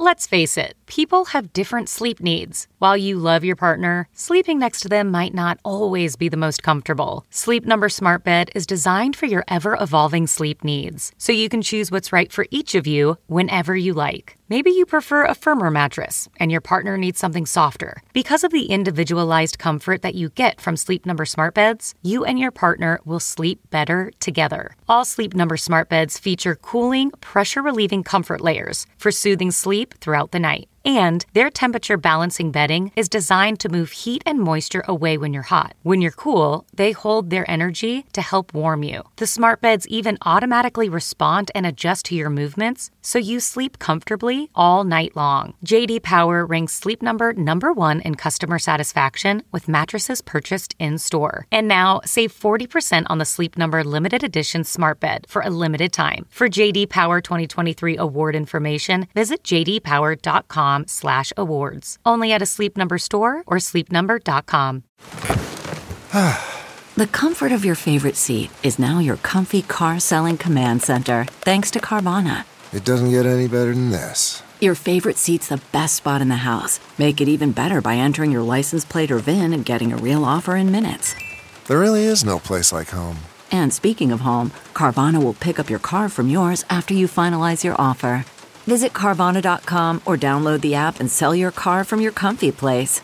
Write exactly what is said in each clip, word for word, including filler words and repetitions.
Let's face it, people have different sleep needs. While you love your partner, sleeping next to them might not always be the most comfortable. Sleep Number Smart Bed is designed for your ever-evolving sleep needs, so you can choose what's right for each of you whenever you like. Maybe you prefer a firmer mattress and your partner needs something softer. Because of the individualized comfort that you get from Sleep Number Smart Beds, you and your partner will sleep better together. All Sleep Number Smart Beds feature cooling, pressure-relieving comfort layers for soothing sleep throughout the night. And their temperature balancing bedding is designed to move heat and moisture away when you're hot. When you're cool, they hold their energy to help warm you. The smart beds even automatically respond and adjust to your movements, so you sleep comfortably all night long. J D Power ranks Sleep Number number one in customer satisfaction with mattresses purchased in-store. And now, save forty percent on the Sleep Number limited edition smart bed for a limited time. For J D Power twenty twenty-three award information, visit j d power dot com slash awards. Only at a Sleep Number store or sleep number dot com. The comfort of your favorite seat is now your comfy car selling command center, thanks to Carvana. It doesn't get any better than this. Your favorite seat's the best spot in the house. Make it even better by entering your license plate or V I N and getting a real offer in minutes. There really is no place like home. And speaking of home, Carvana will pick up your car from yours after you finalize your offer. Visit Carvana dot com or download the app and sell your car from your comfy place.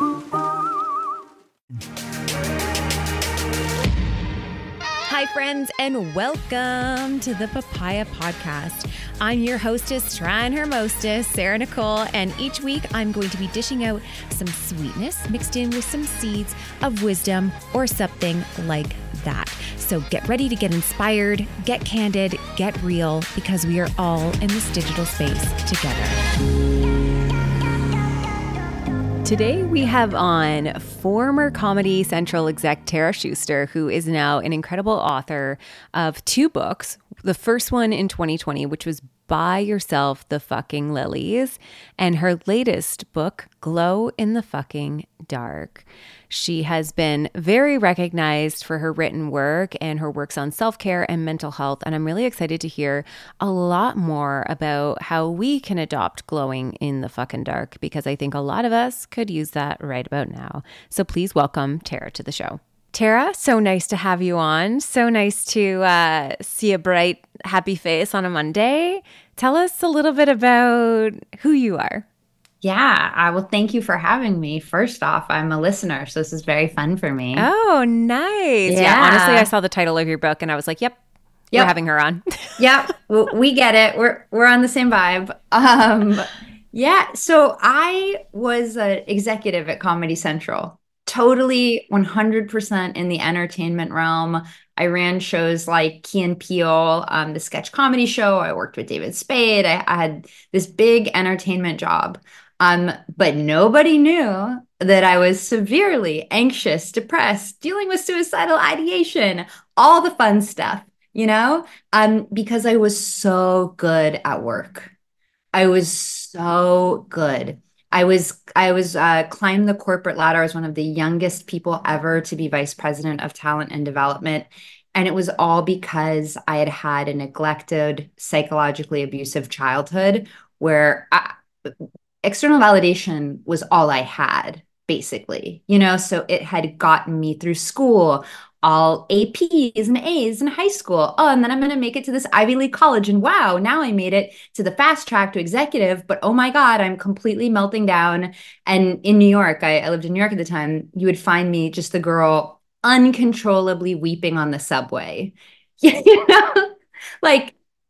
Hi, friends, and welcome to the Papaya Podcast. I'm your hostess, trying her mostest, Sarah Nicole, and each week I'm going to be dishing out some sweetness mixed in with some seeds of wisdom or something like that. So get ready to get inspired, get candid, get real, because we are all in this digital space together. Today we have on former Comedy Central exec Tara Schuster, who is now an incredible author of two books. The first one in twenty twenty, which was Buy Yourself the Fucking Lilies, and her latest book, Glow in the Fucking Dark. She has been very recognized for her written work and her works on self-care and mental health, and I'm really excited to hear a lot more about how we can adopt glowing in the fucking dark, because I think a lot of us could use that right about now. So please welcome Tara to the show. Tara, so nice to have you on. So nice to uh, see a bright, happy face on a Monday. Tell us a little bit about who you are. Yeah, I will. Thank you for having me. First off, I'm a listener, so this is very fun for me. Oh, nice. Yeah. yeah honestly, I saw the title of your book and I was like, yep, yep. We're having her on. Yep, we get it. We're we're on the same vibe. Um, yeah, so I was an executive at Comedy Central. Totally one hundred percent in the entertainment realm. I ran shows like Key and Peele, um, the sketch comedy show. I worked with David Spade. I, I had this big entertainment job. Um, but nobody knew that I was severely anxious, depressed, dealing with suicidal ideation, all the fun stuff, you know, um, because I was so good at work. I was so good. I was, I was, uh, climbed the corporate ladder. I was one of the youngest people ever to be vice president of talent and development. And it was all because I had had a neglected, psychologically abusive childhood where I, external validation was all I had, basically, you know, so it had gotten me through school, all A Ps and A's in high school. Oh, and then I'm going to make it to this Ivy League college. And wow, now I made it to the fast track to executive. But oh my God, I'm completely melting down. And in New York, I, I lived in New York at the time, you would find me just the girl uncontrollably weeping on the subway. You know, like,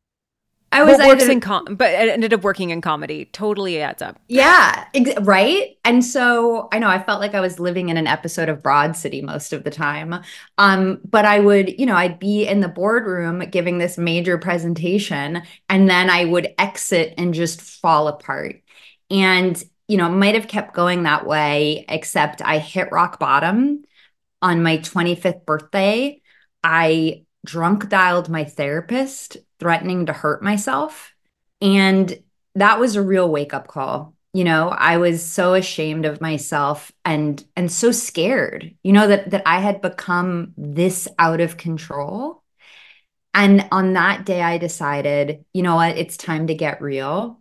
I was what works either, in com- but it ended up working in comedy. Totally adds up. Yeah, ex- right. And so I know I felt like I was living in an episode of Broad City most of the time. Um, but I would, you know, I'd be in the boardroom giving this major presentation, and then I would exit and just fall apart. And, you know, might have kept going that way, except I hit rock bottom on my twenty-fifth birthday. I drunk dialed my therapist, threatening to hurt myself. And that was a real wake-up call. You know, I was so ashamed of myself and and so scared, you know, that that I had become this out of control. And on that day, I decided, you know what, it's time to get real.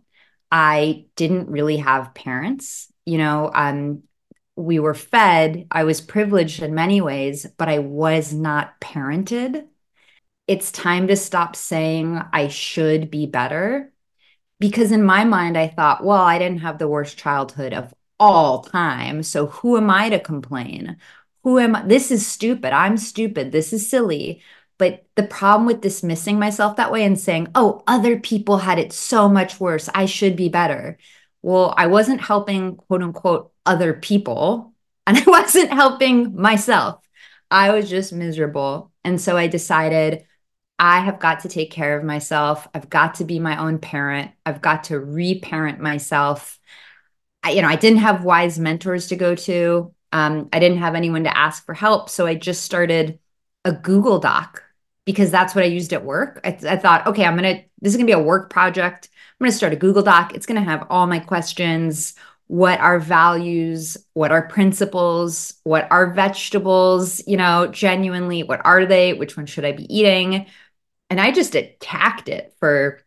I didn't really have parents. You know, um, we were fed. I was privileged in many ways, but I was not parented. It's time to stop saying I should be better. Because in my mind, I thought, well, I didn't have the worst childhood of all time. So who am I to complain? Who am I? This is stupid. I'm stupid. This is silly. But the problem with dismissing myself that way and saying, oh, other people had it so much worse. I should be better. Well, I wasn't helping, quote unquote, other people, and I wasn't helping myself. I was just miserable. And so I decided I have got to take care of myself. I've got to be my own parent. I've got to reparent myself. I, you know, I didn't have wise mentors to go to. Um, I didn't have anyone to ask for help. So I just started a Google Doc because that's what I used at work. I, I thought, okay, I'm going to, this is going to be a work project. I'm going to start a Google Doc. It's going to have all my questions. What are values? What are principles? What are vegetables? You know, genuinely, what are they? Which one should I be eating? And I just attacked it for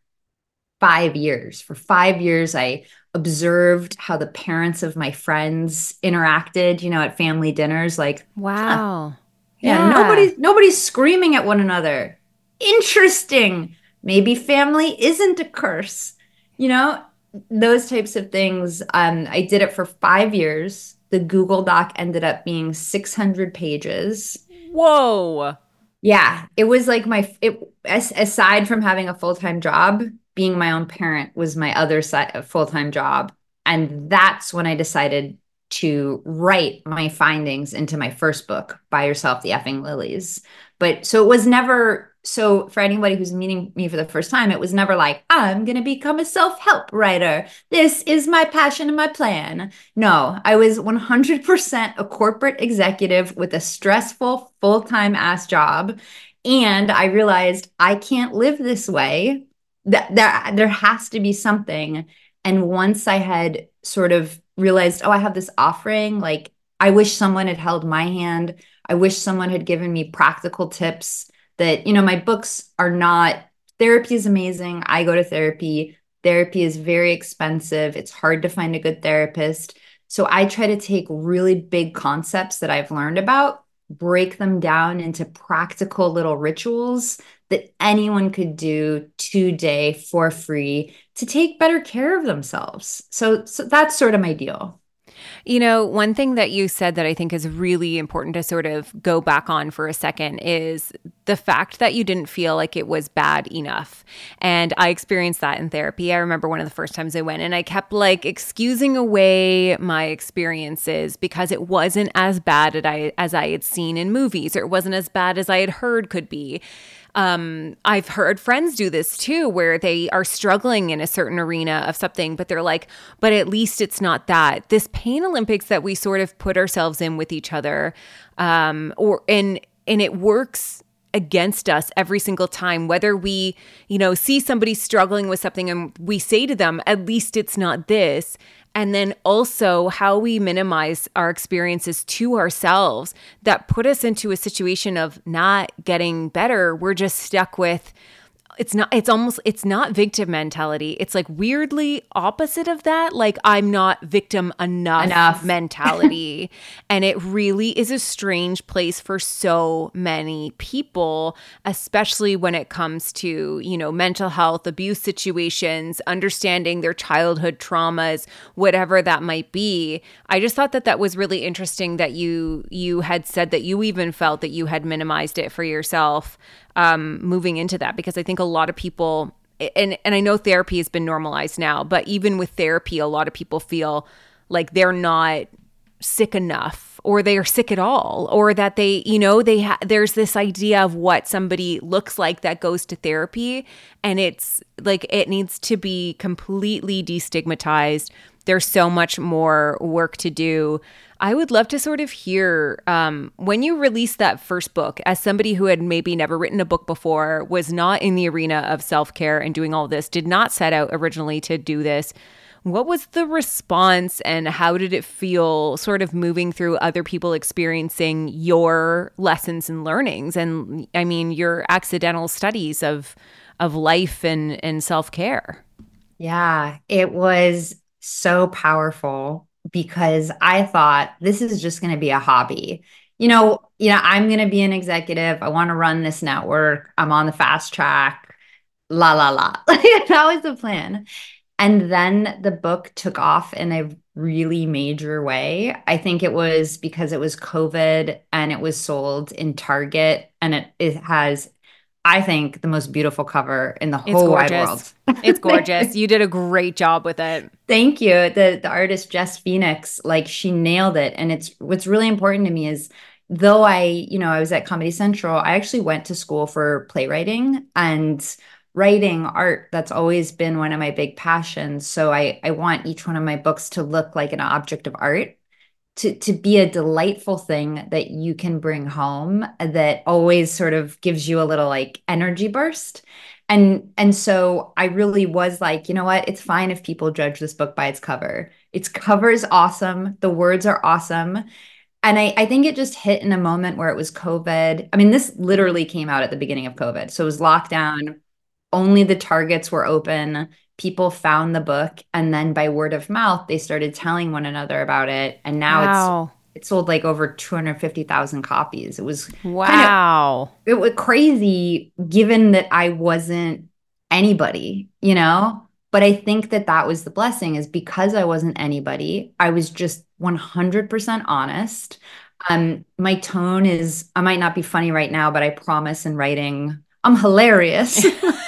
five years. For five years, I observed how the parents of my friends interacted, you know, at family dinners. Like, wow. Huh. Yeah, yeah. Nobody's, nobody's screaming at one another. Interesting. Maybe family isn't a curse. You know, those types of things. Um, I did it for five years. The Google Doc ended up being six hundred pages. Whoa. Yeah, it was like my, it, aside from having a full-time job, being my own parent was my other side, full-time job. And that's when I decided to write my findings into my first book, Buy Yourself the Effing Lilies. But so it was never, so for anybody who's meeting me for the first time, it was never like, I'm going to become a self-help writer. This is my passion and my plan. No, I was one hundred percent a corporate executive with a stressful full-time ass job. And I realized I can't live this way. That there, there has to be something. And once I had sort of realized, oh, I have this offering, like I wish someone had held my hand. I wish someone had given me practical tips that, you know, my books are not, therapy is amazing. I go to therapy. Therapy is very expensive. It's hard to find a good therapist. So I try to take really big concepts that I've learned about, break them down into practical little rituals that anyone could do today for free to take better care of themselves. So, so that's sort of my deal. You know, one thing that you said that I think is really important to sort of go back on for a second is the fact that you didn't feel like it was bad enough. And I experienced that in therapy. I remember one of the first times I went and I kept like excusing away my experiences because it wasn't as bad as I, as I had seen in movies, or it wasn't as bad as I had heard could be. Um, I've heard friends do this too, where they are struggling in a certain arena of something, but they're like, but at least it's not that. This pain Olympics that we sort of put ourselves in with each other, um, or and and it works against us every single time, whether we, you know, see somebody struggling with something and we say to them, at least it's not this. And then also how we minimize our experiences to ourselves that put us into a situation of not getting better. We're just stuck with, it's not, it's almost, it's not victim mentality. It's like weirdly opposite of that. Like I'm not victim enough, enough. mentality. And it really is a strange place for so many people, especially when it comes to, you know, mental health, abuse situations, understanding their childhood traumas, whatever that might be. I just thought that that was really interesting that you, you had said that you even felt that you had minimized it for yourself. Um, moving into that, because I think a lot of people, and, and I know therapy has been normalized now, but even with therapy, a lot of people feel like they're not sick enough, or they are sick at all, or that they, you know, they ha- there's this idea of what somebody looks like that goes to therapy, and it's like it needs to be completely destigmatized. There's so much more work to do. I would love to sort of hear um, when you released that first book, as somebody who had maybe never written a book before, was not in the arena of self-care and doing all this, did not set out originally to do this. What was the response and how did it feel sort of moving through other people experiencing your lessons and learnings? And I mean, your accidental studies of of life and, and self-care. Yeah, it was so powerful because I thought this is just going to be a hobby. You know, you know, I'm going to be an executive. I want to run this network. I'm on the fast track. La la la. That was the plan. And then the book took off in a really major way. I think it was because it was COVID and it was sold in Target and it, it has, I think, the most beautiful cover in the It's whole wide world. gorgeous. It's gorgeous. You did a great job with it. Thank you. The the artist Jess Phoenix, like she nailed it. And it's what's really important to me is though I, you know, I was at Comedy Central, I actually went to school for playwriting and writing art. That's always been one of my big passions. So I I want each one of my books to look like an object of art. To, to be a delightful thing that you can bring home that always sort of gives you a little like energy burst. And and so I really was like, you know what? It's fine if people judge this book by its cover. Its cover is awesome. The words are awesome. And I, I think it just hit in a moment where it was COVID. I mean, this literally came out at the beginning of COVID. So it was lockdown. Only the Targets were open. People found the book. And then by word of mouth, they started telling one another about it. And now Wow. it's it sold like over two hundred fifty thousand copies. It was kind of Wow. it was crazy given that I wasn't anybody, you know? But I think that that was the blessing is because I wasn't anybody, I was just one hundred percent honest. Um, my tone is, I might not be funny right now, but I promise in writing, I'm hilarious.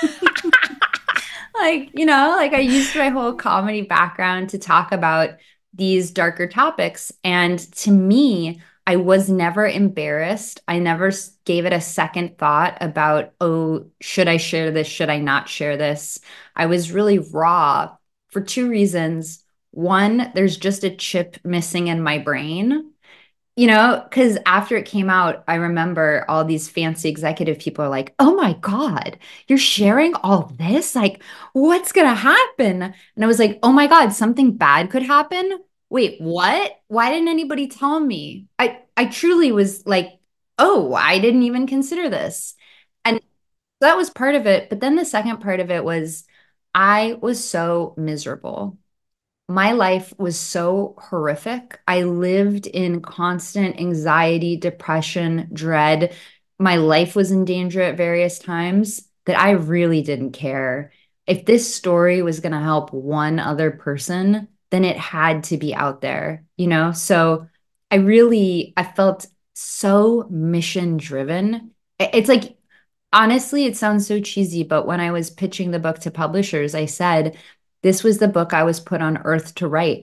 Like, you know, like I used my whole comedy background to talk about these darker topics. And to me, I was never embarrassed. I never s- gave it a second thought about, oh, should I share this? Should I not share this? I was really raw for two reasons. One, there's just a chip missing in my brain. You know, because after it came out, I remember all these fancy executive people are like, oh my God, you're sharing all this? Like, what's going to happen? And I was like, oh my God, something bad could happen. Wait, what? Why didn't anybody tell me? I, I truly was like, oh, I didn't even consider this. And that was part of it. But then the second part of it was I was so miserable. My life was so horrific. I lived in constant anxiety, depression, dread. My life was in danger at various times that I really didn't care. If this story was going to help one other person, then it had to be out there, you know? So I really, I felt so mission driven. It's like, honestly, it sounds so cheesy, but when I was pitching the book to publishers, I said, this was the book I was put on earth to write.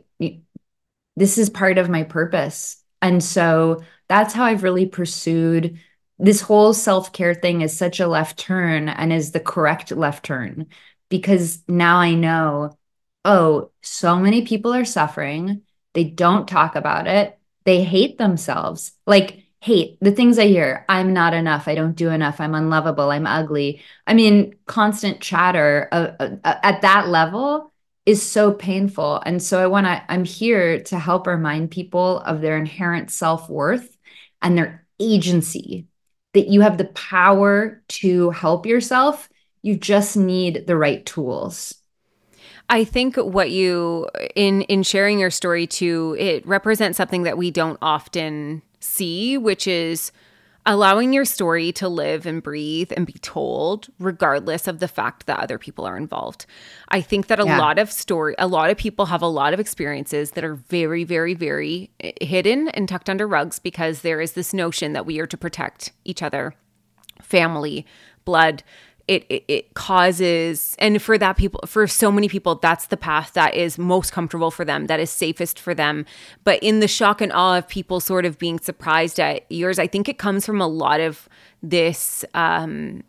This is part of my purpose. And so that's how I've really pursued this whole self-care thing is such a left turn and is the correct left turn because now I know, oh, so many people are suffering. They don't talk about it. They hate themselves. Like, hate the things I hear. I'm not enough. I don't do enough. I'm unlovable. I'm ugly. I mean, constant chatter uh, uh, at that level is so painful. And so I want to, I'm here to help remind people of their inherent self-worth and their agency, that you have the power to help yourself. You just need the right tools. I think what you in in sharing your story too, it represents something that we don't often see, which is allowing your story to live and breathe and be told regardless of the fact that other people are involved. I think that a Yeah. lot of story, a lot of people have a lot of experiences that are very, very, very hidden and tucked under rugs because there is this notion that we are to protect each other, family, blood. It, it it causes, and for that people, for so many people, that's the path that is most comfortable for them, that is safest for them. But in the shock and awe of people sort of being surprised at yours, I think it comes from a lot of this um,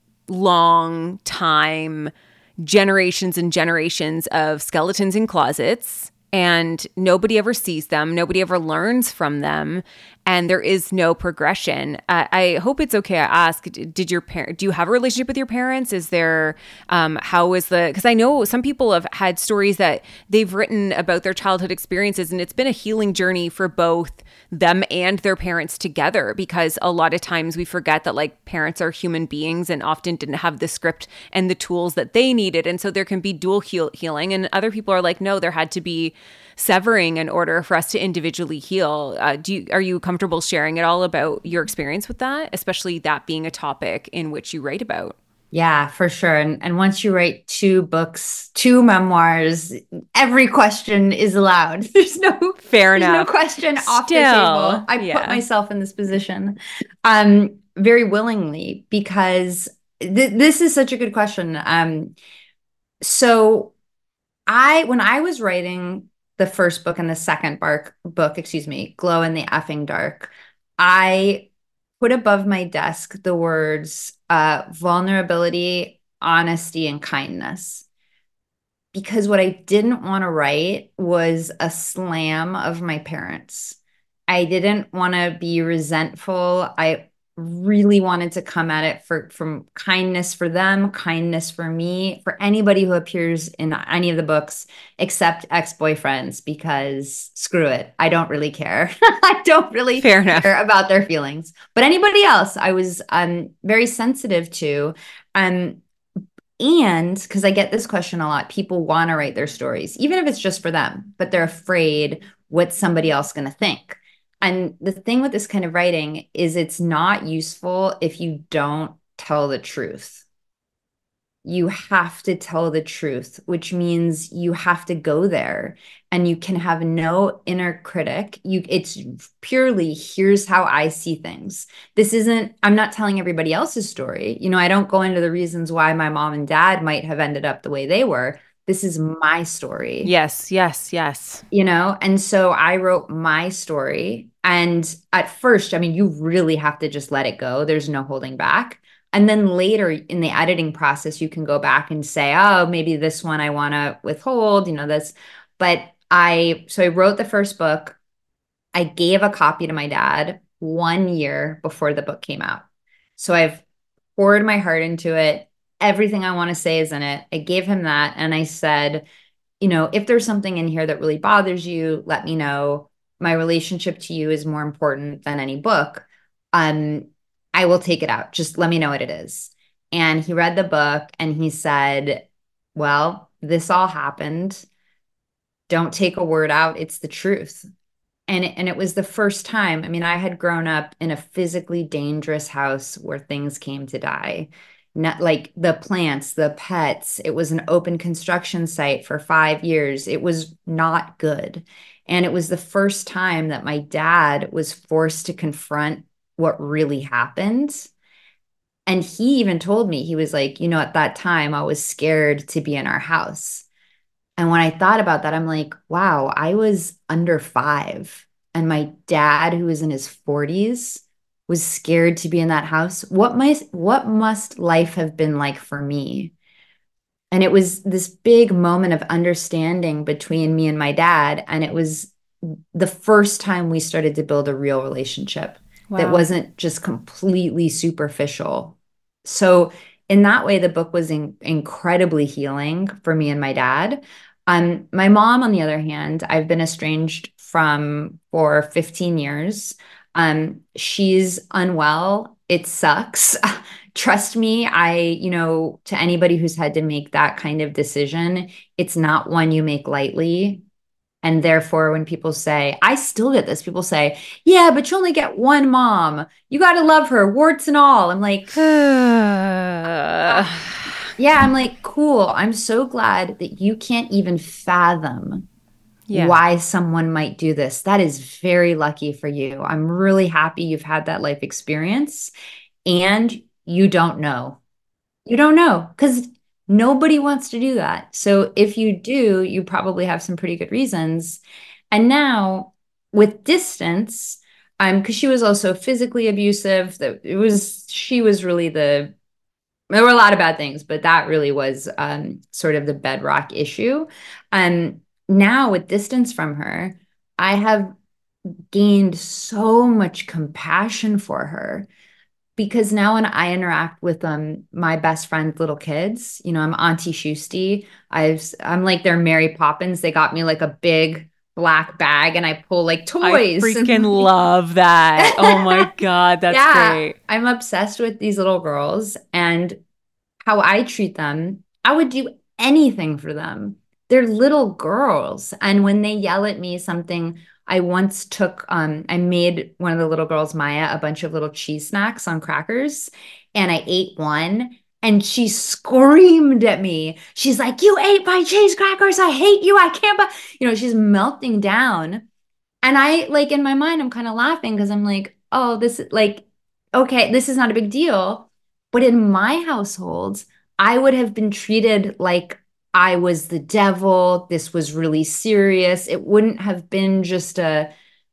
long time, generations and generations of skeletons in closets. And nobody ever sees them. Nobody ever learns from them. and there is no progression. Uh, I hope it's okay. I ask, did your parent, do you have a relationship with your parents? Is there, um, how is the, because I know some people have had stories that they've written about their childhood experiences, and it's been a healing journey for both them and their parents together, because a lot of times we forget that like parents are human beings and often didn't have the script and the tools that they needed. And so there can be dual heal- healing. And other people are like, no, there had to be severing in order for us to individually heal. Uh, do you, are you comfortable sharing at all about your experience with that, especially that being a topic in which you write about? Yeah, for sure. And and once you write two books, two memoirs, every question is allowed. There's no fair there's enough. no question Still, off the table. I yeah. put myself in this position um very willingly, because th- this is such a good question. Um so I when I was writing the first book and the second bark book, excuse me, Glow in the Effing Dark, I put above my desk the words uh, vulnerability, honesty, and kindness. Because what I didn't want to write was a slam of my parents. I didn't want to be resentful. I really wanted to come at it for from kindness for them, kindness for me, for anybody who appears in any of the books except ex-boyfriends, because screw it. I don't really care. I don't really Fair enough. care about their feelings. But anybody else, I was um, very sensitive to. Um, and because I get this question a lot, people want to write their stories, even if it's just for them, but they're afraid what somebody else is going to think. And the thing with this kind of writing is it's not useful if you don't tell the truth. You have to tell the truth, which means you have to go there, and you can have no inner critic. You, it's purely, here's how I see things. This isn't, I'm not telling everybody else's story. You know, I don't go into the reasons why my mom and dad might have ended up the way they were. This is my story. Yes, yes, yes. You know, and so I wrote my story. And at first, I mean, you really have to just let it go. There's no holding back. And then later in the editing process, you can go back and say, oh, maybe this one I want to withhold, you know, this. But I, so I wrote the first book. I gave a copy to my dad one year before the book came out. So I've poured my heart into it. Everything I want to say is in it. I gave him that. And I said, you know, if there's something in here that really bothers you, let me know. My relationship to you is more important than any book. Um, I will take it out. Just let me know what it is. And he read the book and he said, well, this all happened. Don't take a word out. It's the truth. And it, and it was the first time. I mean, I had grown up in a physically dangerous house where things came to die. Not like the plants, the pets. It was an open construction site for five years. It was not good. And it was the first time that my dad was forced to confront what really happened. And he even told me, he was like, you know, at that time, I was scared to be in our house. And when I thought about that, I'm like, wow, I was under five. And my dad, who was in his forties, was scared to be in that house. What must, what must life have been like for me? And it was this big moment of understanding between me and my dad. And it was the first time we started to build a real relationship. Wow. That wasn't just completely superficial. So in that way, the book was in, incredibly healing for me and my dad. Um, my mom, on the other hand, I've been estranged from for fifteen years. Um, she's unwell. It sucks. Trust me, I, you know, to anybody who's had to make that kind of decision, it's not one you make lightly. And therefore, when people say, I still get this, people say, yeah, but you only get one mom. You got to love her, warts and all. I'm like, uh, yeah, I'm like, cool. I'm so glad that you can't even fathom yeah. why someone might do this. That is very lucky for you. I'm really happy you've had that life experience, and you don't know. You don't know, because nobody wants to do that. So if you do, you probably have some pretty good reasons. And now with distance, um, because she was also physically abusive, that it was, she was really the, there were a lot of bad things, but that really was um, sort of the bedrock issue. Um, now with distance from her, I have gained so much compassion for her because now when I interact with um my best friend's little kids, you know, I'm Auntie Shusty. I've I'm like their Mary Poppins. They got me like a big black bag and I pull like toys. I freaking love that. Oh my God, that's yeah, great. I'm obsessed with these little girls and how I treat them. I would do anything for them. They're little girls. And when they yell at me something, I once took, um, I made one of the little girls, Maya, a bunch of little cheese snacks on crackers, and I ate one. And she screamed at me. She's like, "You ate my cheese crackers. I hate you. I can't," but you know, she's melting down. And I like in my mind, I'm kind of laughing because I'm like, oh, this is like, okay, this is not a big deal. But in my household, I would have been treated like I was the devil. This was really serious. It wouldn't have been just a,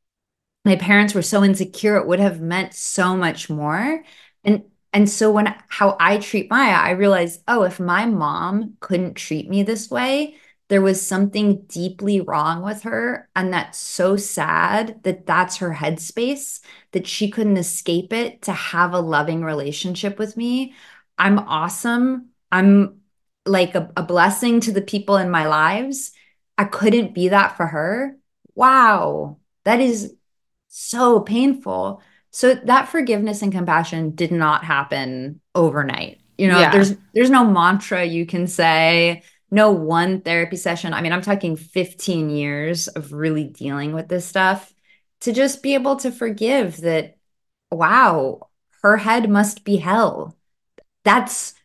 my parents were so insecure, it would have meant so much more. And and so when how I treat Maya, I realized, oh, if my mom couldn't treat me this way, there was something deeply wrong with her. And that's so sad that that's her headspace, that she couldn't escape it to have a loving relationship with me. I'm awesome. I'm like a, a blessing to the people in my lives. I couldn't be that for her. Wow. That is so painful. So that forgiveness and compassion did not happen overnight. You know, Yeah. there's there's no mantra you can say, no one therapy session. I mean, I'm talking fifteen years of really dealing with this stuff to just be able to forgive that, wow, her head must be hell. That's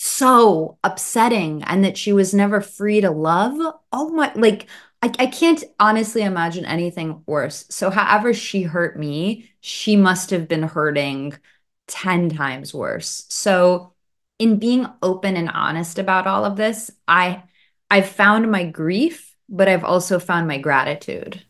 so upsetting. And that she was never free to love. Oh my, like, I, I can't honestly imagine anything worse. So, however she hurt me, she must have been hurting ten times worse. So, in being open and honest about all of this, I I've found my grief, but I've also found my gratitude.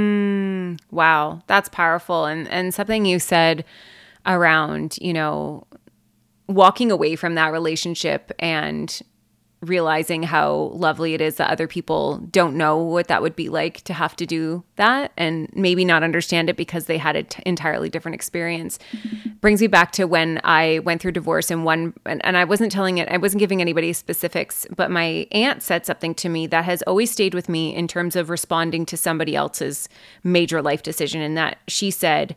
Mm, wow, that's powerful. And and something you said around, you know, walking away from that relationship and realizing how lovely it is that other people don't know what that would be like to have to do that and maybe not understand it because they had an t- entirely different experience brings me back to when I went through divorce and one, and, and I wasn't telling it, I wasn't giving anybody specifics, but my aunt said something to me that has always stayed with me in terms of responding to somebody else's major life decision. And that she said,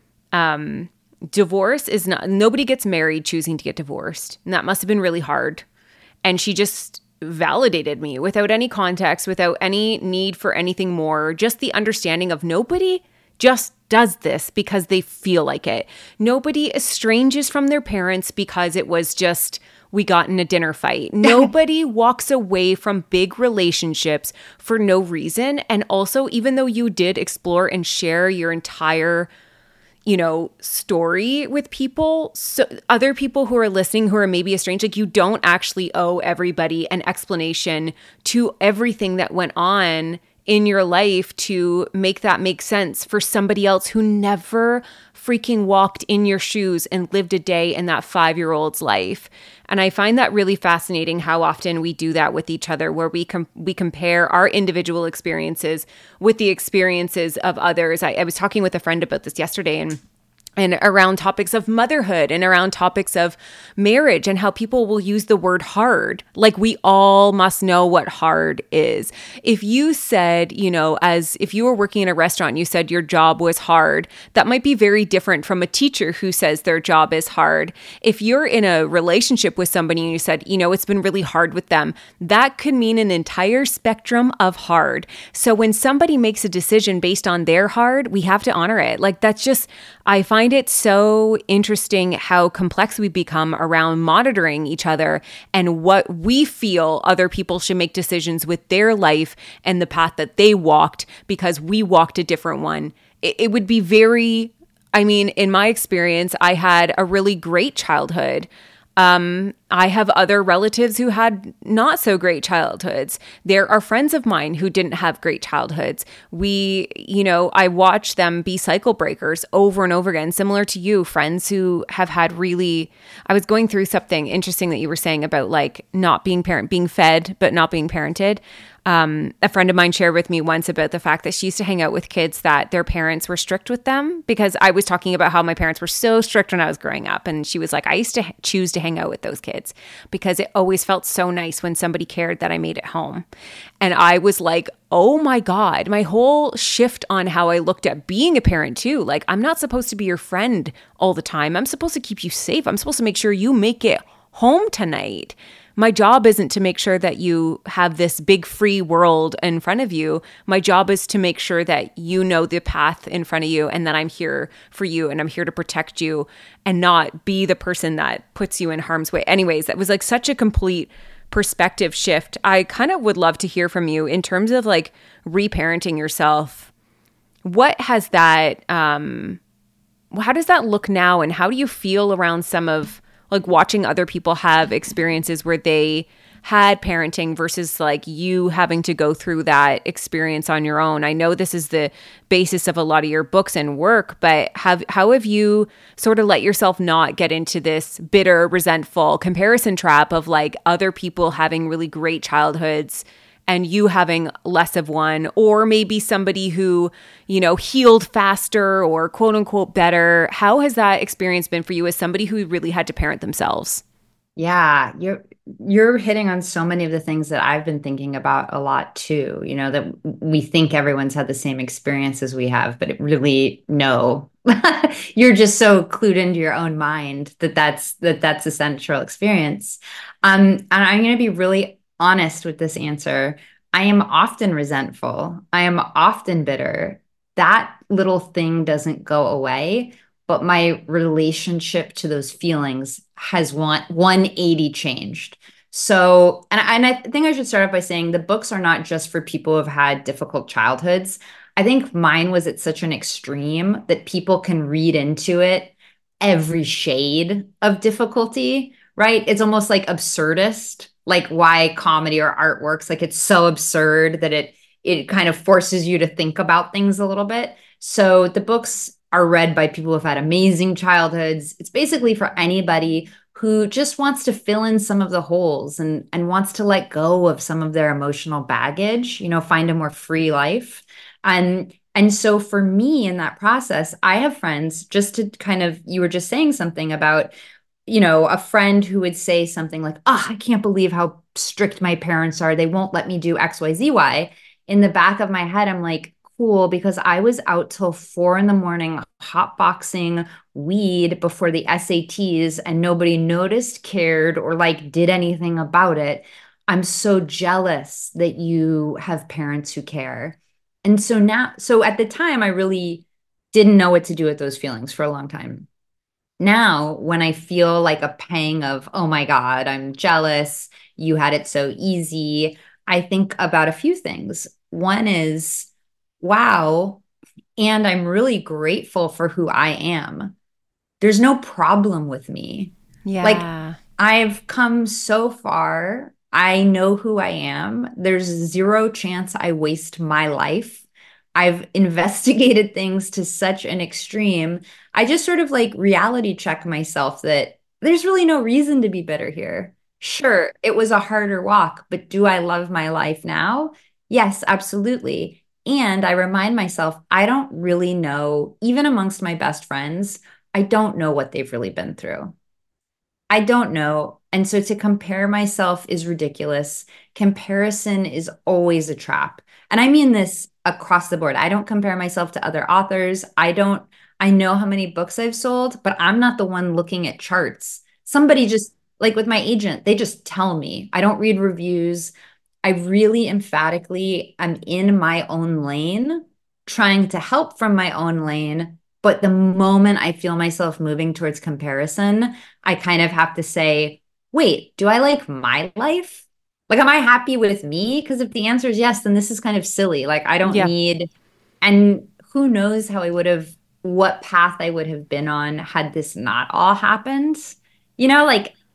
um, divorce is not, nobody gets married choosing to get divorced. And that must have been really hard. And she just validated me without any context, without any need for anything more, just the understanding of nobody just does this because they feel like it. Nobody estranges from their parents because it was just, we got in a dinner fight. Nobody walks away from big relationships for no reason. And also, even though you did explore and share your entire you know, story with people, so other people who are listening who are maybe estranged, like you don't actually owe everybody an explanation to everything that went on in your life to make that make sense for somebody else who never freaking walked in your shoes and lived a day in that five-year-old's life. And I find that really fascinating how often we do that with each other, where we com- we compare our individual experiences with the experiences of others. I, I was talking with a friend about this yesterday, and and around topics of motherhood and around topics of marriage and how people will use the word hard. Like we all must know what hard is. If you said, you know, as if you were working in a restaurant, you said your job was hard, that might be very different from a teacher who says their job is hard. If you're in a relationship with somebody and you said, you know, it's been really hard with them, that could mean an entire spectrum of hard. So when somebody makes a decision based on their hard, we have to honor it. Like that's just, I find it so interesting how complex we become around monitoring each other and what we feel other people should make decisions with their life and the path that they walked because we walked a different one. It, it would be very, I mean, in my experience, I had a really great childhood. Um, I have other relatives who had not so great childhoods. There are friends of mine who didn't have great childhoods. We, you know, I watch them be cycle breakers over and over again, similar to you, friends who have had really, I was going through something interesting that you were saying about like not being parent, being fed, but not being parented. Um, a friend of mine shared with me once about the fact that she used to hang out with kids that their parents were strict with them, because I was talking about how my parents were so strict when I was growing up. And she was like, I used to h- choose to hang out with those kids because it always felt so nice when somebody cared that I made it home. And I was like, oh my God, my whole shift on how I looked at being a parent too. Like, I'm not supposed to be your friend all the time. I'm supposed to keep you safe. I'm supposed to make sure you make it home tonight. My job isn't to make sure that you have this big free world in front of you. My job is to make sure that you know the path in front of you and that I'm here for you and I'm here to protect you and not be the person that puts you in harm's way. Anyways, that was like such a complete perspective shift. I kind of would love to hear from you in terms of like reparenting yourself. What has that, um, how does that look now, and how do you feel around some of like watching other people have experiences where they had parenting versus like you having to go through that experience on your own? I know this is the basis of a lot of your books and work, but have how have you sort of let yourself not get into this bitter, resentful comparison trap of like other people having really great childhoods and you having less of one, or maybe somebody who, you know, healed faster or quote unquote better? How has that experience been for you as somebody who really had to parent themselves? Yeah, you're you're hitting on so many of the things that I've been thinking about a lot too. You know, that we think everyone's had the same experience as we have, but it really, no. You're just so clued into your own mind that that's that that's a central experience. Um, and I'm going to be really honest with this answer. I am often resentful. I am often bitter. That little thing doesn't go away, but my relationship to those feelings has one one eighty changed. So, and, and I think I should start off by saying the books are not just for people who've had difficult childhoods. I think mine was at such an extreme that people can read into it every shade of difficulty, right? It's almost like absurdist, like why comedy or art works. Like it's so absurd that it it kind of forces you to think about things a little bit. So the books are read by people who've had amazing childhoods. It's basically for anybody who just wants to fill in some of the holes and, and wants to let go of some of their emotional baggage, you know, find a more free life. And, and so for me in that process, I have friends, just to kind of, you were just saying something about, you know, a friend who would say something like, oh, I can't believe how strict my parents are. They won't let me do X, Y, Z, Y. In the back of my head, I'm like, cool, because I was out till four in the morning hotboxing weed before the S A Ts and nobody noticed, cared, or like did anything about it. I'm so jealous that you have parents who care. And so now, so at the time, I really didn't know what to do with those feelings for a long time. Now, when I feel like a pang of, oh my God, I'm jealous, you had it so easy, I think about a few things. One is, wow, and I'm really grateful for who I am. There's no problem with me. Yeah. Like, I've come so far. I know who I am. There's zero chance I waste my life. I've investigated things to such an extreme. I just sort of like reality check myself that there's really no reason to be bitter here. Sure, it was a harder walk, but do I love my life now? Yes, absolutely. And I remind myself, I don't really know, even amongst my best friends, I don't know what they've really been through. I don't know. And so to compare myself is ridiculous. Comparison is always a trap. And I mean this across the board. I don't compare myself to other authors. I don't, I know how many books I've sold, but I'm not the one looking at charts. Somebody just, like with my agent, they just tell me. I don't read reviews. I really emphatically am in my own lane, trying to help from my own lane. But the moment I feel myself moving towards comparison, I kind of have to say, wait, do I like my life? Like, am I happy with me? Because if the answer is yes, then this is kind of silly. Like, I don't Yeah. need, and who knows how I would have, what path I would have been on had this not all happened. You know, like,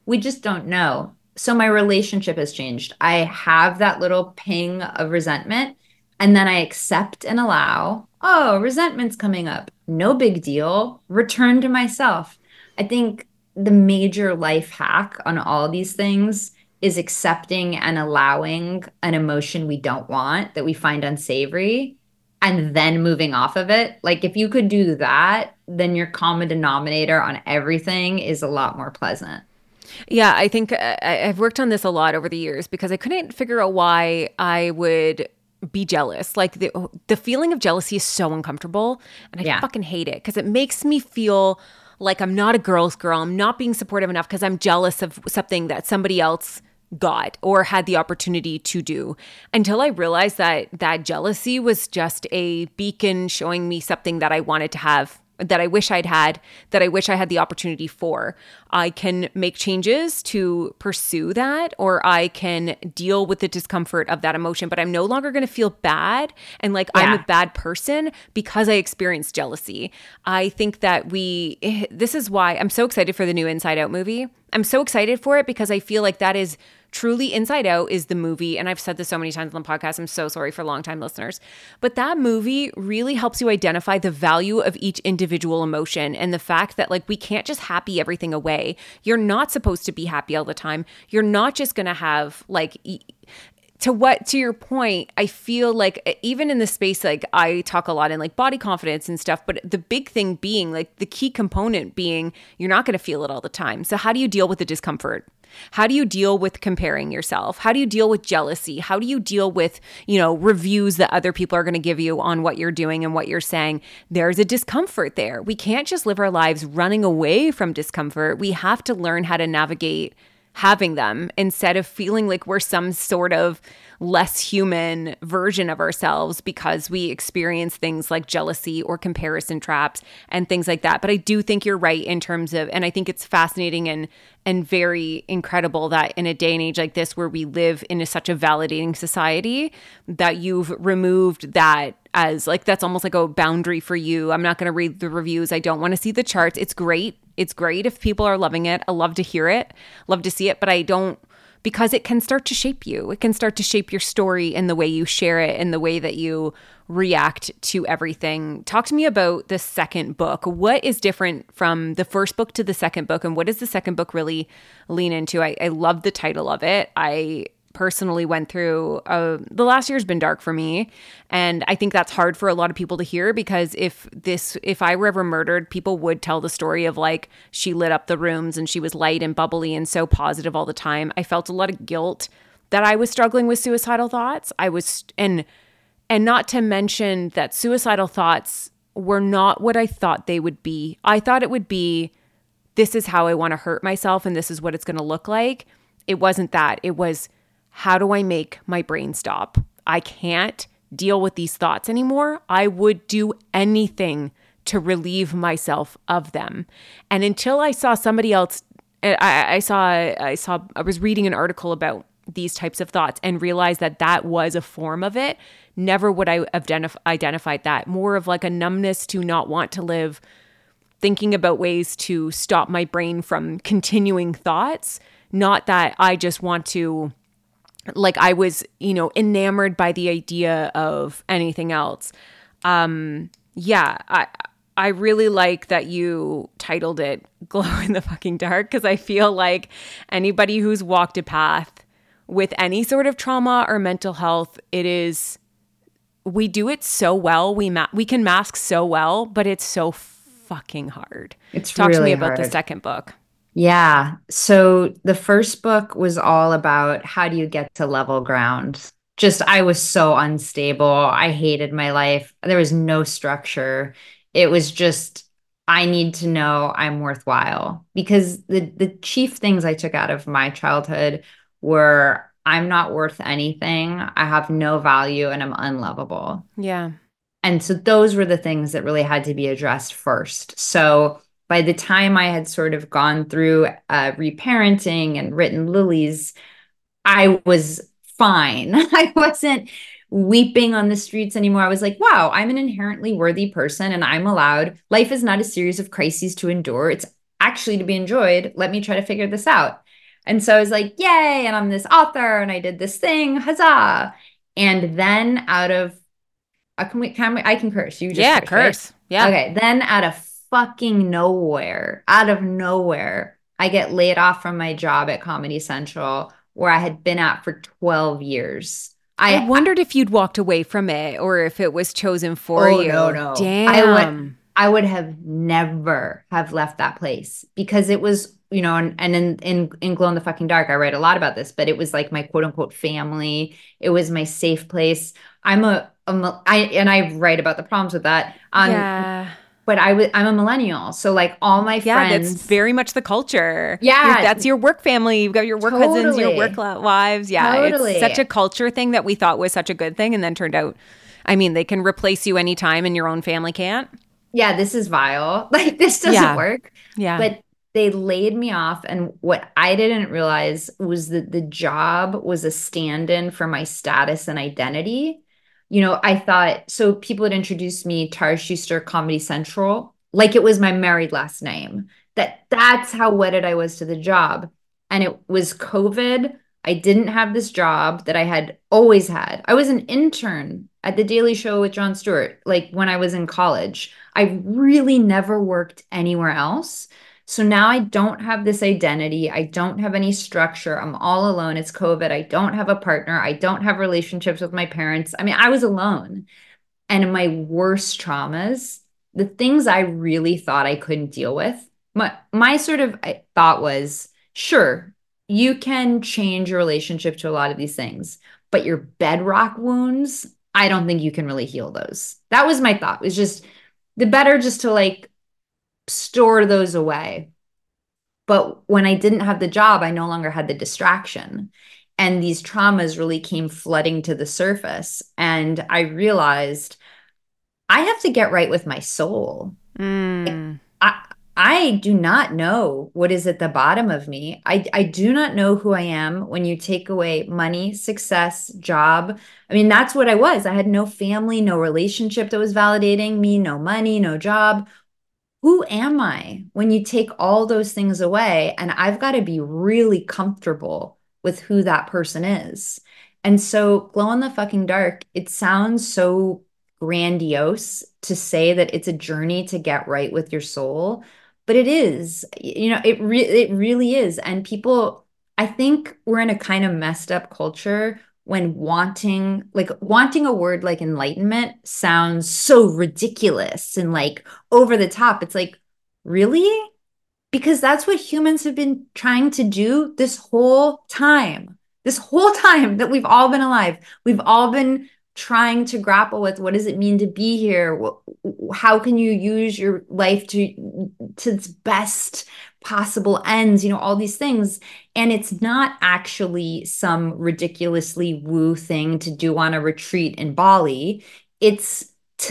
we just don't know. So my relationship has changed. I have that little ping of resentment, and then I accept and allow, oh, resentment's coming up. No big deal. Return to myself. I think the major life hack on all these things is accepting and allowing an emotion we don't want, that we find unsavory, and then moving off of it. Like if you could do that, then your common denominator on everything is a lot more pleasant. Yeah, I think I, I've worked on this a lot over the years because I couldn't figure out why I would be jealous. Like the the feeling of jealousy is so uncomfortable, and I Yeah. fucking hate it because it makes me feel like I'm not a girl's girl. I'm not being supportive enough because I'm jealous of something that somebody else got or had the opportunity to do, until I realized that that jealousy was just a beacon showing me something that I wanted to have, that I wish I'd had, that I wish I had the opportunity for. I can make changes to pursue that, or I can deal with the discomfort of that emotion, but I'm no longer going to feel bad and like I'm Yeah. a bad person because I experienced jealousy. I think that we, this is why I'm so excited for the new Inside Out movie. I'm so excited for it because I feel like that is truly Inside Out is the movie. And I've said this so many times on the podcast. I'm so sorry for longtime listeners. But that movie really helps you identify the value of each individual emotion and the fact that like we can't just happy everything away. You're not supposed to be happy all the time. You're not just going to have like e- to what, to your point, I feel like even in the space, like I talk a lot in like body confidence and stuff, but the big thing being like the key component being you're not going to feel it all the time. So how do you deal with the discomfort? How do you deal with comparing yourself? How do you deal with jealousy? How do you deal with, you know, reviews that other people are going to give you on what you're doing and what you're saying? There's a discomfort there. We can't just live our lives running away from discomfort. We have to learn how to navigate having them instead of feeling like we're some sort of less human version of ourselves because we experience things like jealousy or comparison traps and things like that. But I do think you're right in terms of, and I think it's fascinating and and very incredible that in a day and age like this where we live in a, such a validating society that you've removed that as like, that's almost like a boundary for you. I'm not going to read the reviews. I don't want to see the charts. It's great. It's great if people are loving it. I love to hear it, love to see it, but I don't, because it can start to shape you. It can start to shape your story and the way you share it and the way that you react to everything. Talk to me about the second book. What is different from the first book to the second book, and what does the second book really lean into? I, I love the title of it. I personally went through uh, the last year's been dark for me, and I think that's hard for a lot of people to hear because if this if I were ever murdered, people would tell the story of like she lit up the rooms and she was light and bubbly and so positive all the time. I felt a lot of guilt that I was struggling with suicidal thoughts. I was and and not to mention that suicidal thoughts were not what I thought they would be. I thought it would be, this is how I want to hurt myself and this is what it's going to look like. It wasn't that. It was, how do I make my brain stop? I can't deal with these thoughts anymore. I would do anything to relieve myself of them. And until I saw somebody else, I, I saw, I saw, I was reading an article about these types of thoughts and realized that that was a form of it. Never would I have identif- identified that. More of like a numbness to not want to live, thinking about ways to stop my brain from continuing thoughts. Not that I just want to, like I was, you know, enamored by the idea of anything else. Um, yeah, I I really like that you titled it Glow in the Fucking Dark, because I feel like anybody who's walked a path with any sort of trauma or mental health, it is, we do it so well. We ma- we can mask so well, but it's so fucking hard. It's Talk to me really about the hard. second book. Yeah. So the first book was all about how do you get to level ground? Just, I was so unstable. I hated my life. There was no structure. It was just, I need to know I'm worthwhile, because the the chief things I took out of my childhood were I'm not worth anything. I have no value and I'm unlovable. Yeah. And so those were the things that really had to be addressed first. So by the time I had sort of gone through uh, reparenting and written Lilies, I was fine. I wasn't weeping on the streets anymore. I was like, wow, I'm an inherently worthy person and I'm allowed. Life is not a series of crises to endure. It's actually to be enjoyed. Let me try to figure this out. And so I was like, yay, and I'm this author and I did this thing, huzzah. And then out of, uh, can we, can we, I can curse. You just Yeah, curse, curse. right? Yeah. Okay. Then out of fucking nowhere, out of nowhere, I get laid off from my job at Comedy Central where I had been at for twelve years. I I, wondered if you'd walked away from it or if it was chosen for oh, you. no, no. Damn. I would, I would have never have left that place because it was, you know, and, and in, in, in Glow in the Fucking Dark, I write a lot about this, but it was like my quote unquote family. It was my safe place. I'm a, a I, and I write about the problems with that. Um, yeah. But I was, I'm a millennial. So like all my Yeah, friends. that's very much the culture. Yeah. You're- that's your work family. You've got your work cousins, your Totally. work li- wives. Yeah, Totally. it's such a culture thing that we thought was such a good thing and then turned out, I mean, they can replace you anytime and your own family can't. Yeah, this is vile. Like this doesn't Yeah. work. Yeah. But they laid me off. And what I didn't realize was that the job was a stand-in for my status and identity. You know, I thought, so people had introduced me Tara Schuster Comedy Central, like it was my married last name. That that's how wedded I was to the job. And it was COVID. I didn't have this job that I had always had. I was an intern at The Daily Show with Jon Stewart, like when I was in college. I really never worked anywhere else. So now I don't have this identity. I don't have any structure. I'm all alone. It's COVID. I don't have a partner. I don't have relationships with my parents. I mean, I was alone. And in my worst traumas, the things I really thought I couldn't deal with, my, my sort of thought was, sure, you can change your relationship to a lot of these things, but your bedrock wounds, I don't think you can really heal those. That was my thought. It was just the better just to like store those away. But when I didn't have the job, I no longer had the distraction. And these traumas really came flooding to the surface. And I realized I have to get right with my soul. Mm. I, I do not know what is at the bottom of me. I, I do not know who I am when you take away money, success, job. I mean, that's what I was. I had no family, no relationship that was validating me, no money, no job. Who am I when you take all those things away? And I've got to be really comfortable with who that person is. And so Glow in the Fucking Dark, it sounds so grandiose to say that it's a journey to get right with your soul, but it is, you know, it re- it really is. And people, I think we're in a kind of messed up culture when wanting, like wanting a word like enlightenment sounds so ridiculous and like over the top. It's like, really? Because that's what humans have been trying to do this whole time. This whole time that we've all been alive. We've all been trying to grapple with what does it mean to be here? How can you use your life to to its best possible ends? You know, all these things. And it's not actually some ridiculously woo thing to do on a retreat in Bali. It's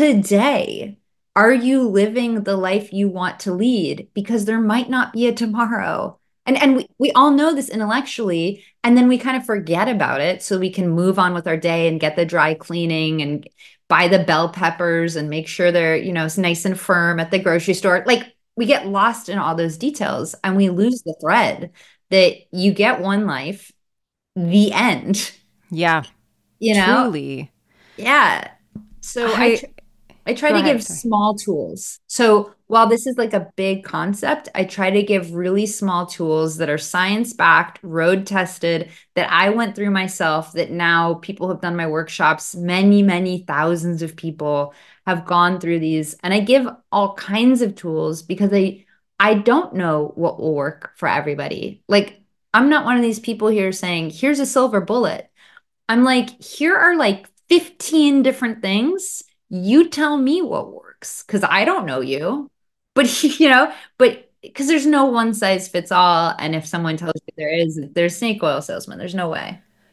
today. Are you living the life you want to lead? Because there might not be a tomorrow. And and we, we all know this intellectually, and then we kind of forget about it so we can move on with our day and get the dry cleaning and buy the bell peppers and make sure they're, you know, nice and firm at the grocery store. Like we get lost in all those details and we lose the thread that you get one life, the end. Yeah. You know? Truly. Yeah. So I, I, tr- I try Go to ahead, give sorry. small tools. So while this is like a big concept, I try to give really small tools that are science-backed, road-tested, that I went through myself, that now people have done my workshops. Many, many thousands of people have gone through these. And I give all kinds of tools because I, I don't know what will work for everybody. Like, I'm not one of these people here saying, here's a silver bullet. I'm like, here are like fifteen different things. You tell me what works because I don't know you. But, you know, but because there's no one size fits all. And if someone tells you there is, there's snake oil salesman. There's no way.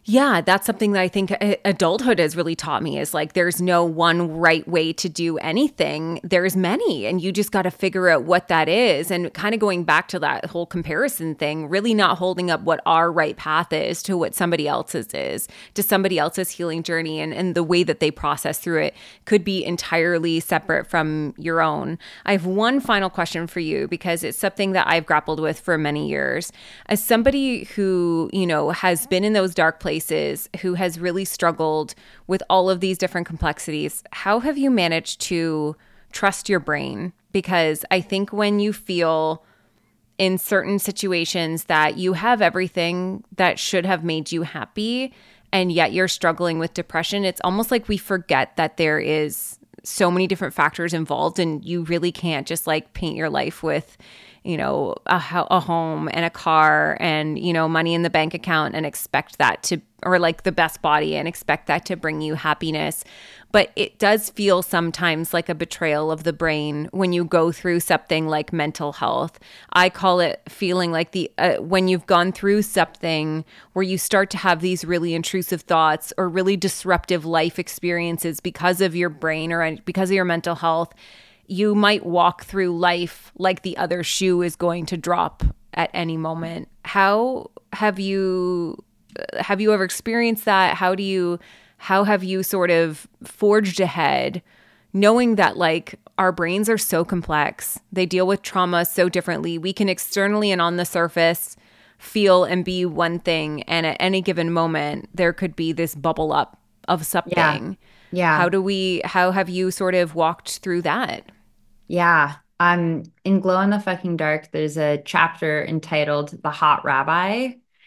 Yeah, that's something that I think adulthood has really taught me is like there's no one right way to do anything. There's many, and you just got to figure out what that is. And kind of going back to that whole comparison thing, really not holding up what our right path is to what somebody else's is, to somebody else's healing journey, and, and the way that they process through it could be entirely separate from your own. I have one final question for you because it's something that I've grappled with for many years. As somebody who, you know, has been in those dark places, Places, who has really struggled with all of these different complexities, how have you managed to trust your brain? Because I think when you feel in certain situations that you have everything that should have made you happy, and yet you're struggling with depression, it's almost like we forget that there is so many different factors involved, and you really can't just like paint your life with, you know, a, a home and a car and, you know, money in the bank account and expect that to, or like the best body and expect that to bring you happiness. But it does feel sometimes like a betrayal of the brain when you go through something like mental health. I call it feeling like the, uh, when you've gone through something where you start to have these really intrusive thoughts or really disruptive life experiences because of your brain or because of your mental health, you might walk through life like the other shoe is going to drop at any moment. How have you have you ever experienced that? How do you how have you sort of forged ahead knowing that like our brains are so complex. They deal with trauma so differently. We can externally and on the surface feel and be one thing, and at any given moment there could be this bubble up of something. Yeah. Yeah. How do we how have you sort of walked through that? Yeah. Um, in Glow in the Fucking Dark, there's a chapter entitled The Hot Rabbi.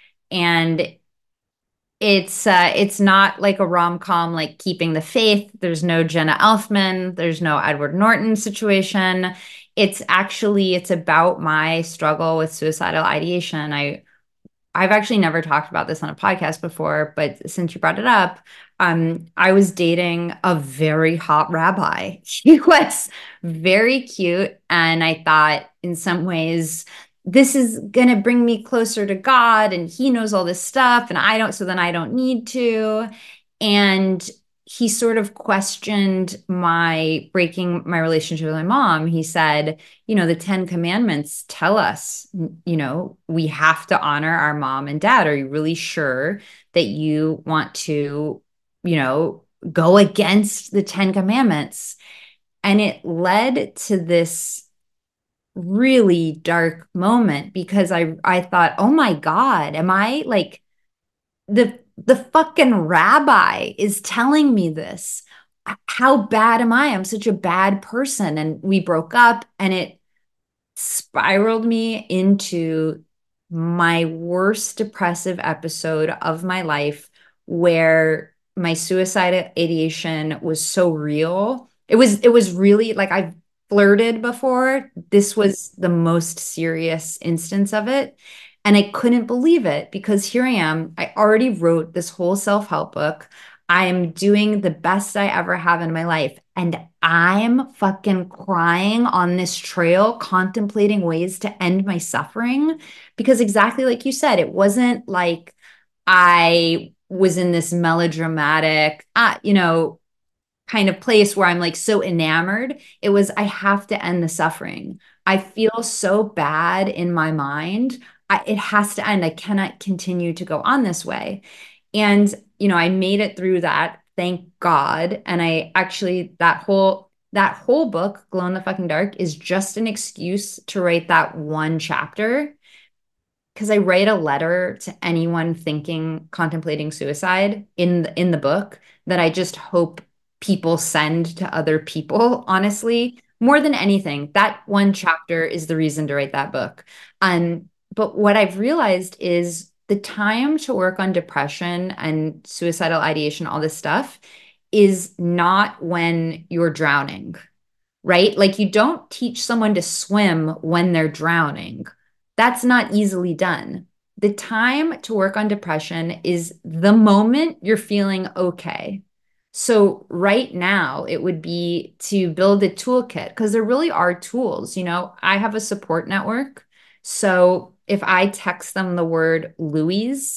And it's uh, it's not like a rom-com like Keeping the Faith. There's no Jenna Elfman. There's no Edward Norton situation. It's actually, it's about my struggle with suicidal ideation. I I've actually never talked about this on a podcast before, but since you brought it up, um, I was dating a very hot rabbi. He was very cute. And I thought in some ways, this is going to bring me closer to God, and he knows all this stuff and I don't, so then I don't need to. And he sort of questioned my breaking my relationship with my mom. He said, you know, the Ten Commandments tell us, you know, we have to honor our mom and dad. Are you really sure that you want to, you know, go against the Ten Commandments? And it led to this really dark moment because I, I thought, oh my God, am I like the The fucking rabbi is telling me this. How bad am I? I'm such a bad person. And we broke up, and it spiraled me into my worst depressive episode of my life, where my suicidal ideation was so real. It was, it was really like, I've flirted before. This was the most serious instance of it. And I couldn't believe it because here I am. I already wrote this whole self-help book. I am doing the best I ever have in my life. And I'm fucking crying on this trail, contemplating ways to end my suffering. Because exactly like you said, it wasn't like I was in this melodramatic, uh, you know, kind of place where I'm like so enamored. It was, I have to end the suffering. I feel so bad in my mind. I, it has to end. I cannot continue to go on this way. And, you know, I made it through that. Thank God. And I actually, that whole, that whole book, Glow in the Fucking Dark, is just an excuse to write that one chapter. Because I write a letter to anyone thinking, contemplating suicide in the, in the book that I just hope people send to other people, honestly. More than anything, that one chapter is the reason to write that book. Um, But what I've realized is the time to work on depression and suicidal ideation, all this stuff, is not when you're drowning, right? Like you don't teach someone to swim when they're drowning. That's not easily done. The time to work on depression is the moment you're feeling okay. So right now it would be to build a toolkit, because there really are tools. You know, I have a support network. So if I text them the word Louise,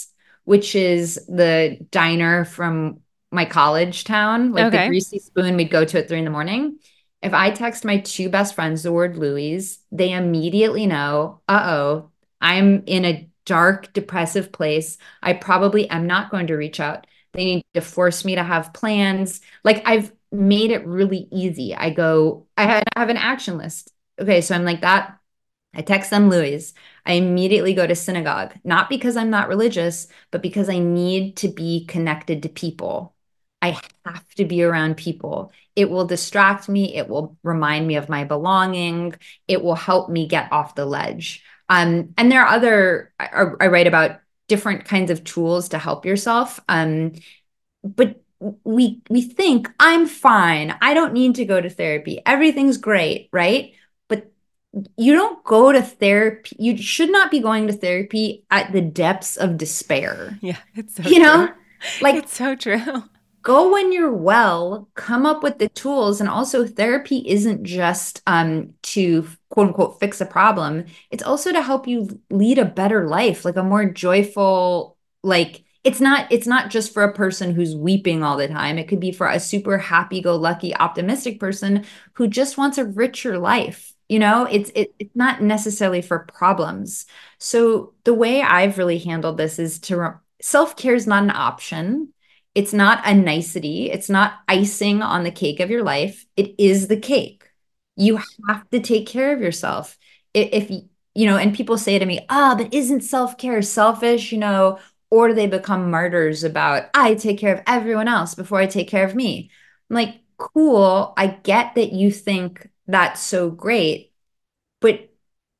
which is the diner from my college town, like Okay. the Greasy Spoon, we'd go to at three in the morning. If I text my two best friends the word Louise, they immediately know, uh-oh, I'm in a dark, depressive place. I probably am not going to reach out. They need to force me to have plans. Like I've made it really easy. I go, I had- I have an action list. Okay, so I'm like that. I text them Louise. I immediately go to synagogue, not because I'm not religious, but because I need to be connected to people. I have to be around people. It will distract me. It will remind me of my belonging. It will help me get off the ledge. Um, and there are other, I, I write about different kinds of tools to help yourself. Um, but we we think I'm fine. I don't need to go to therapy. Everything's great, right? But you don't go to therapy. You should not be going to therapy at the depths of despair. Yeah, it's so You know, true. like It's so true. go when you're well, come up with the tools. And also, therapy isn't just um, to quote unquote fix a problem, it's also to help you lead a better life, like a more joyful, like, it's not it's not just for a person who's weeping all the time. It could be for a super happy-go-lucky, optimistic person who just wants a richer life. You know, it's it, it's not necessarily for problems. So the way I've really handled this is to re- self-care is not an option. It's not a nicety. It's not icing on the cake of your life. It is the cake. You have to take care of yourself. I- If, you know, and people say to me, ah, but isn't self-care selfish, you know, or do they become martyrs about, I take care of everyone else before I take care of me? I'm like, cool. I get that you think that's so great, but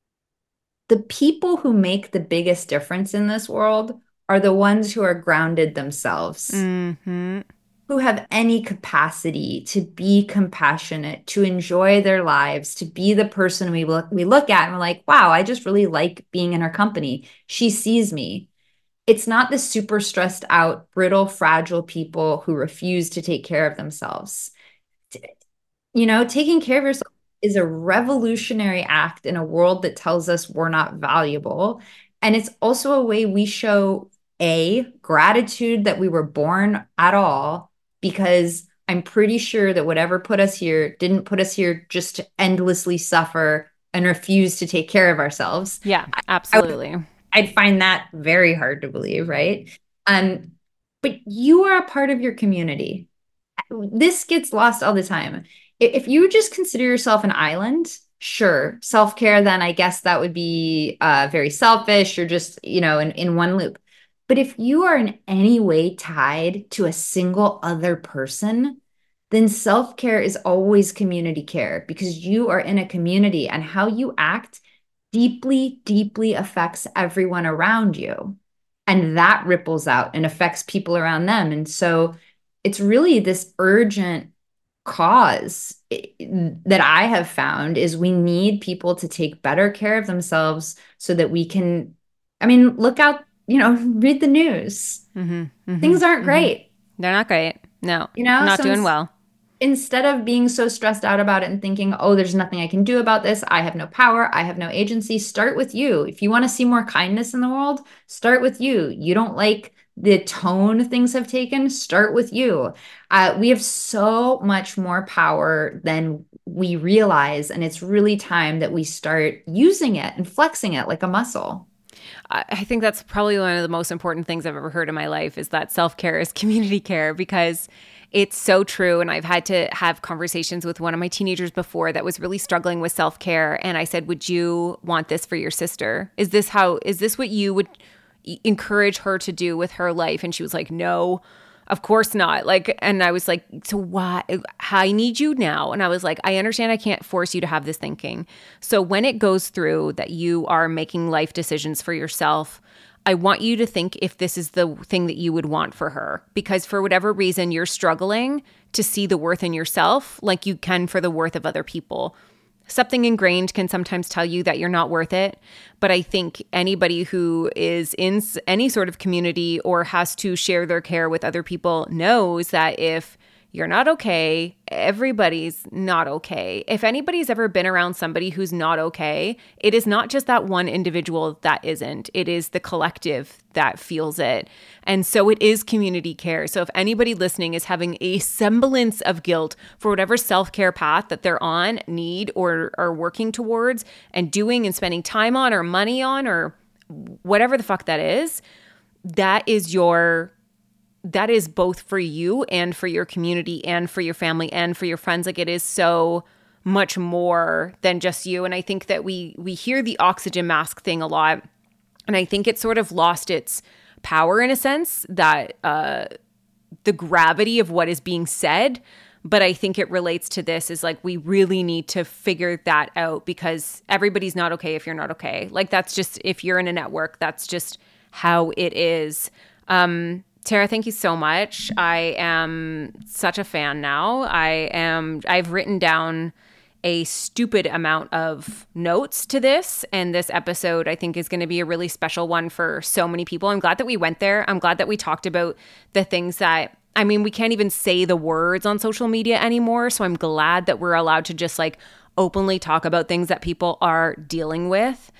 the people who make the biggest difference in this world are the ones who are grounded themselves, Mm-hmm. who have any capacity to be compassionate, to enjoy their lives, to be the person we look we look at and we're like, wow, I just really like being in her company. She sees me. It's not the super stressed out, brittle, fragile people who refuse to take care of themselves. You know, taking care of yourself is a revolutionary act in a world that tells us we're not valuable. And it's also a way we show A, gratitude that we were born at all, because I'm pretty sure that whatever put us here didn't put us here just to endlessly suffer and refuse to take care of ourselves. Yeah, I, I would, absolutely. I'd find that very hard to believe, right? Um, but you are a part of your community. This gets lost all the time. If you just consider yourself an island, sure, self-care, then I guess that would be uh, very selfish or just, you know, in, in one loop. But if you are in any way tied to a single other person, then self-care is always community care because you are in a community and how you act deeply, deeply affects everyone around you. And that ripples out and affects people around them. And so it's really this urgent cause that I have found is we need people to take better care of themselves so that we can, I mean, look out, you know, read the news. Mm-hmm. Mm-hmm. Things aren't Mm-hmm. great. They're not great. No, You know, not so doing ins- well. Instead of being so stressed out about it and thinking, oh, there's nothing I can do about this, I have no power, I have no agency, start with you. If you want to see more kindness in the world, start with you. You don't like the tone things have taken, start with you. Uh, we have so much more power than we realize, and it's really time that we start using it and flexing it like a muscle. I I think that's probably one of the most important things I've ever heard in my life is that self-care is community care, because it's so true. And I've had to have conversations with one of my teenagers before that was really struggling with self-care. And I said, would you want this for your sister? Is this how, is this what you would encourage her to do with her life? And she was like, no, of course not. Like, and I was like, so why? I need you now. And I was like, I understand I can't force you to have this thinking. So when it goes through that you are making life decisions for yourself, I want you to think if this is the thing that you would want for her, because for whatever reason, you're struggling to see the worth in yourself like you can for the worth of other people. Something ingrained can sometimes tell you that you're not worth it. But I think anybody who is in any sort of community or has to share their care with other people knows that if You're not okay. Everybody's not okay. If anybody's ever been around somebody who's not okay, it is not just that one individual that isn't. It is the collective that feels it. And so it is community care. So if anybody listening is having a semblance of guilt for whatever self-care path that they're on, need, or are working towards and doing and spending time on or money on or whatever the fuck that is, that is your... that is both for you and for your community and for your family and for your friends. Like, it is so much more than just you. And I think that we we hear the oxygen mask thing a lot. And I think it's sort of lost its power in a sense, that uh, the gravity of what is being said. But I think it relates to this is like, we really need to figure that out, because everybody's not okay if you're not okay. Like, that's just, if you're in a network, that's just how it is. Um, Tara, thank you so much. I am such a fan now. I am, I've written down a stupid amount of notes to this, and this episode I think is going to be a really special one for so many people. I'm glad that we went there. I'm glad that we talked about the things that, I mean, we can't even say the words on social media anymore. So I'm glad that we're allowed to just like openly talk about things that people are dealing with.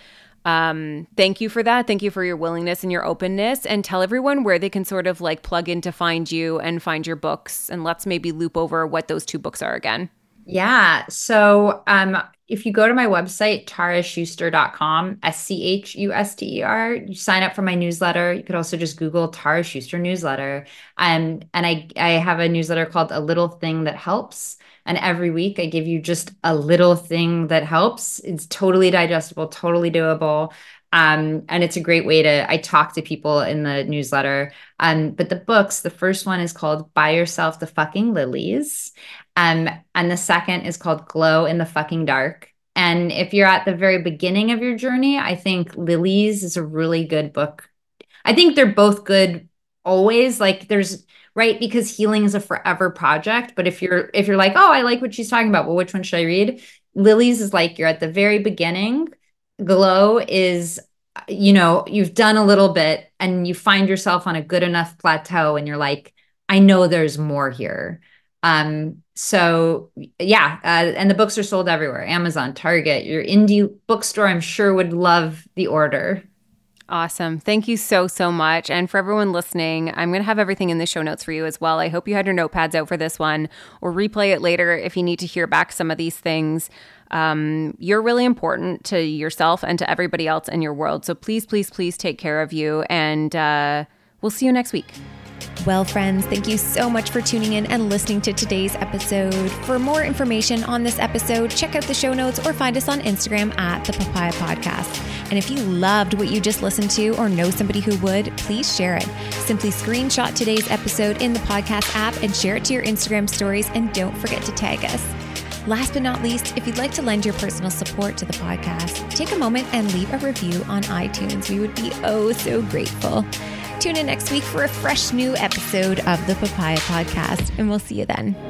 Um, thank you for that. Thank you for your willingness and your openness, and tell everyone where they can sort of like plug in to find you and find your books. And let's maybe loop over what those two books are again. Yeah. So um, if you go to my website, tara schuster dot com, S C H U S T E R, you sign up for my newsletter. You could also just Google Tara Schuster newsletter. Um, and I, I have a newsletter called A Little Thing That Helps. And every week I give you just a little thing that helps. It's totally digestible, totally doable. Um, and it's a great way to, I talk to people in the newsletter. Um, but the books, the first one is called Buy Yourself the Fucking Lilies. Um, and the second is called Glow in the Fucking Dark. And if you're at the very beginning of your journey, I think Lilies is a really good book. I think they're both good always. Like, there's, right? Because healing is a forever project. But if you're, if you're like, oh, I like what she's talking about, well, which one should I read? Lilies is like, you're at the very beginning. Glow is, you know, you've done a little bit and you find yourself on a good enough plateau and you're like, I know there's more here. Um, so yeah. Uh, and the books are sold everywhere. Amazon, Target, your indie bookstore, I'm sure would love the order. Awesome. Thank you so, so much. And for everyone listening, I'm going to have everything in the show notes for you as well. I hope you had your notepads out for this one, or replay it later if you need to hear back some of these things. Um, you're really important to yourself and to everybody else in your world. So please, please, please take care of you. And uh, we'll see you next week. Well, friends, thank you so much for tuning in and listening to today's episode. For more information on this episode, check out the show notes or find us on Instagram at The Papaya Podcast. And if you loved what you just listened to or know somebody who would, please share it. Simply screenshot today's episode in the podcast app and share it to your Instagram stories, and don't forget to tag us. Last but not least, if you'd like to lend your personal support to the podcast, take a moment and leave a review on iTunes. We would be oh so grateful. Tune in next week for a fresh new episode of the Papaya Podcast, and we'll see you then.